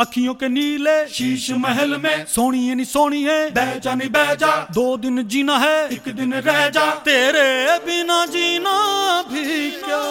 अखियों के नीले शीश महल में सोनिए नी सोनिए बैजा नी बैजा, 2 दिन जीना है 1 दिन रह जा, तेरे बिना जीना भी क्या।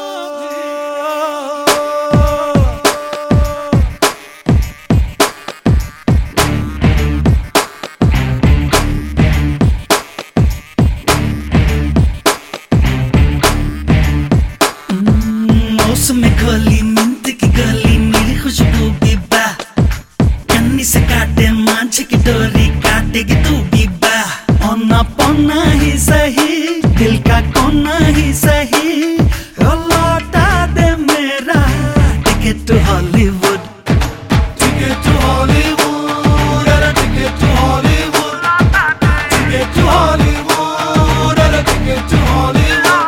में खोली मिंट की गली मेरी खुशबू भी बा, कन्नी से काटे मांझ की डोरी काटेगी तू भी बा। औना पौना ही सही दिल का कोना ही सही, लौटा दे मेरा ticket to Hollywood, ticket to Hollywood, ticket to Hollywood, ticket to Hollywood, ticket to Hollywood.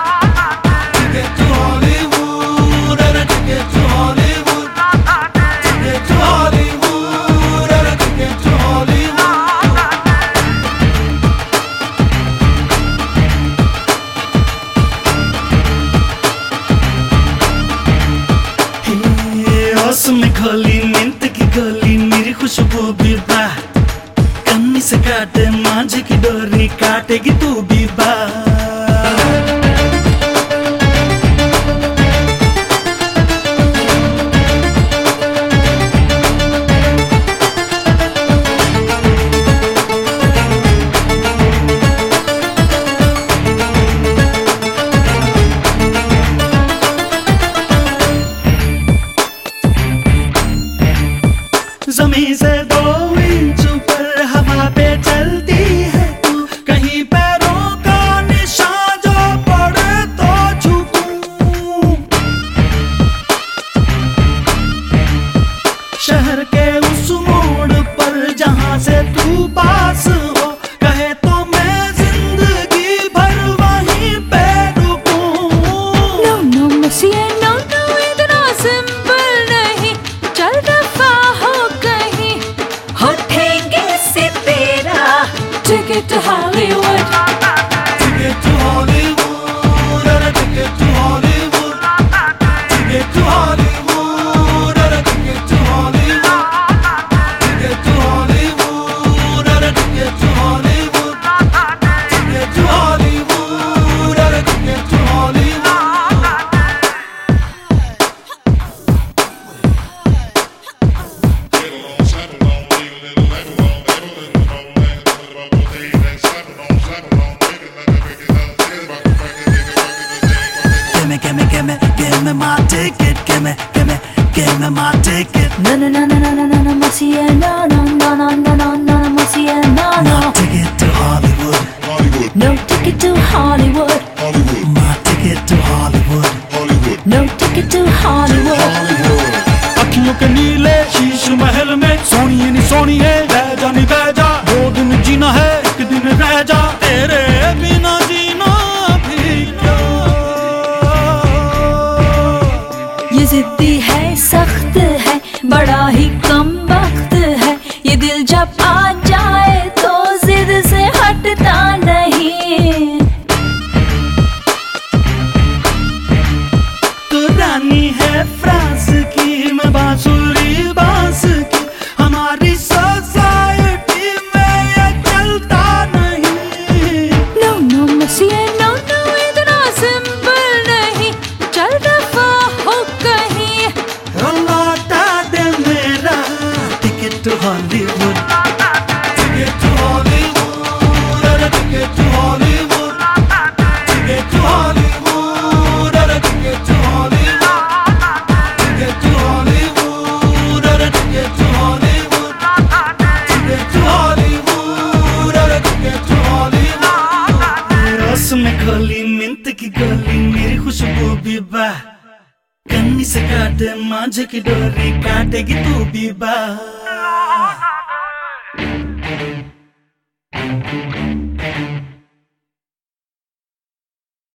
में खोली मिंट की गोली मेरी खुशबू भी बा, कन्नी से काटे मांझ की डोरी काटेगी तू भी बा। ज़मीन से 2 इंच ऊपर हवा पे चलती है तू, कहीं पैरों का निशान जो पड़े तो झुकूं। शहर के उस मोड़ पर जहां से तू पास हो, कहे तो मैं जिंदगी भर वहीं पे रुकूं। No, no, monsieur, no, no, इतना सिंपल नहीं, चल दफा हो कहीं, उठेंगे से तेरा ticket to Hollywood, ticket to Hollywood, ticket to Hollywood, ticket to Hollywood, ticket to Hollywood, ticket to Hollywood, ticket to Hollywood, ticket to Hollywood, ticket to Hollywood. Give me my ticket, give me my ticket. no, no, no, no, no, no, no, no, monsieur, no, no, no, no, no, no, no, monsieur, no, no. My ticket to Hollywood, No ticket to Hollywood, my ticket to Hollywood, no ticket to Hollywood. अखियों के नीले शीश महल में सोनिए नी सोनिए बैजा नी बैजा, 2 दिन जीना है 1 दिन रह जा, तेरे बिना जीना भी क्या। ये जिद्दी है, सख्त है, बड़ा ही कम वक्त है, ये दिल जब आ जाए तो जिद से हटता नहीं। तू रानी है फ्रांस की, मैं बांसुरी बांस की, हमारी सोसाइटी में ये चलता नहीं। No, no, monsieur, no, no, इतना सिंपल नहीं, चल दफा हो कहीं, लौटा दे मेरा ticket to Hollywood, ticket to Hollywood, ticket to Hollywood, ticket to Hollywood, ticket to Hollywood, ticket to Hollywood, ticket to Hollywood, ticket to Hollywood, ticket to Hollywood. रस में खोली मिंट की गोली मेरी खुशबू भी बा, कन्नी से काटे मांझ की डोरी काटेगी तू भी बा।